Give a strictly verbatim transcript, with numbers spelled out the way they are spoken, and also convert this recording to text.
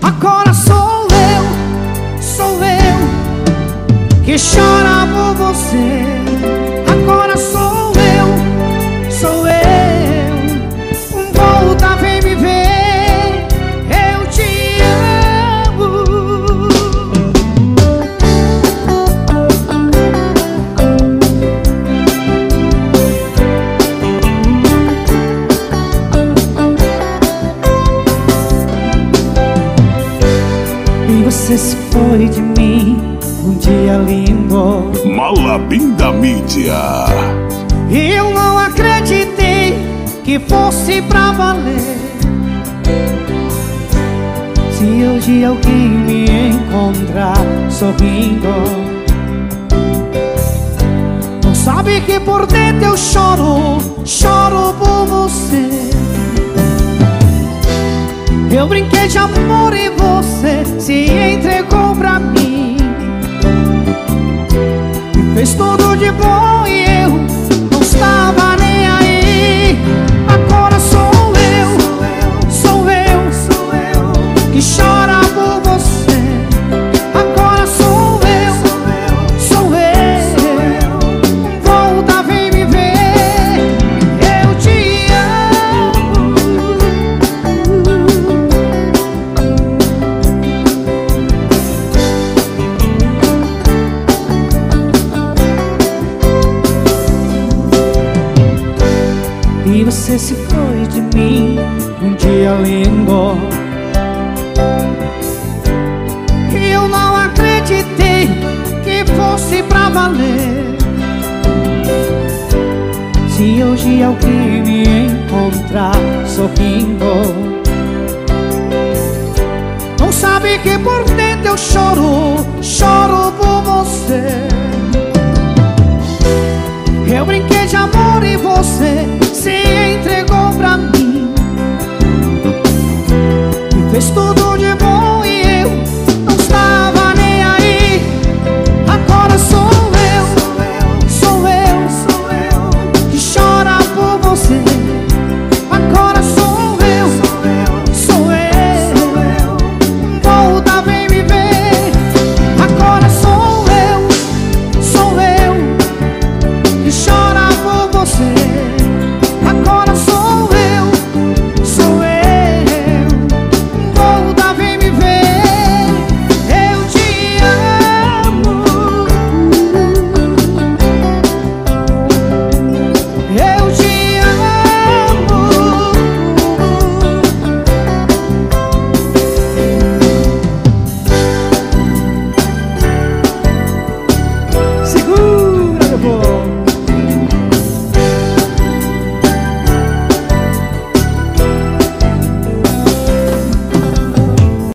Agora sou eu, sou eu que chora por você. Agora sou eu, sou eu. Volta, vem me ver, eu te amo. E você se foi de mim um dia lindo. Malabim da mídia. E eu não acreditei que fosse pra valer. Se hoje alguém me encontrar sorrindo, não sabe que por dentro eu choro, choro por você. Eu brinquei de amor e você se entregou pra mim. Me fez tudo de bom e eu não estava nem aí. Agora sou eu, sou eu, sou eu que chora por você. Agora sou eu, sou eu. Volta, vem me ver, eu te amo. E você se foi de mim um dia lindo. E eu não acreditei que fosse pra valer. Se hoje alguém me encontrar sorrindo, não sabe que por dentro eu choro, choro por você. Eu brinquei de amor e você se entregou pra mim. Me fez tudo